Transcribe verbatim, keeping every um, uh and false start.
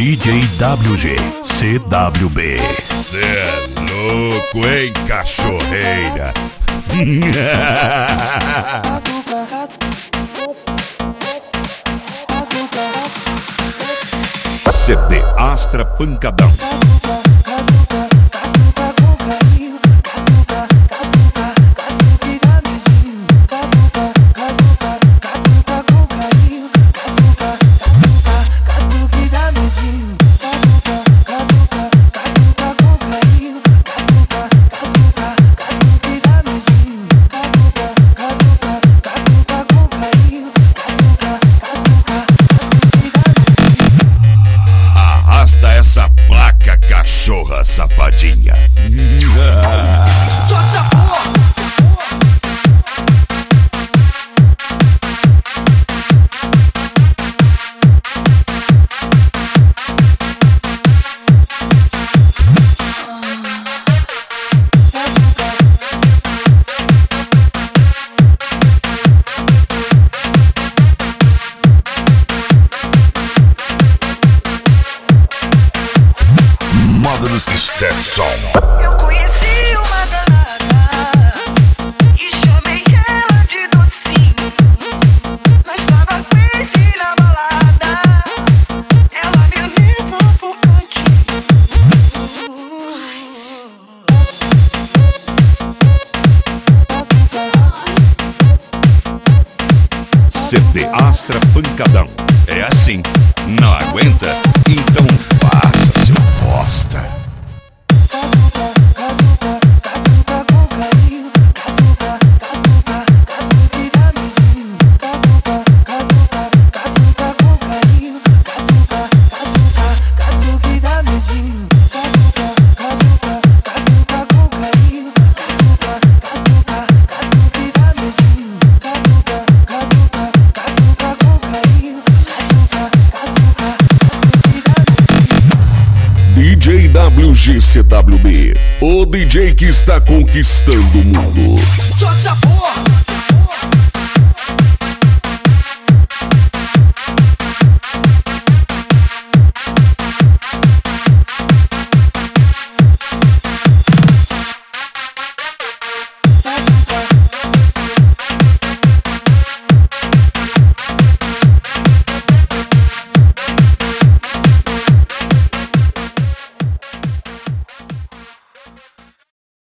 D J W G C W B. Cê é louco, hein, cachorreira? C D Astra Pancadão. Essa placa, cachorra safadinha. Solta essa porra! Modern Stetson. Eu conheci uma danada e chamei ela de docinho. Nós tava crazy na balada, ela me levou pro cantinho. C D Astra Pancadão. É assim, não aguenta? Então faça seu bosta. D J W G C W B, o D J que está conquistando o mundo. Solta essa porra!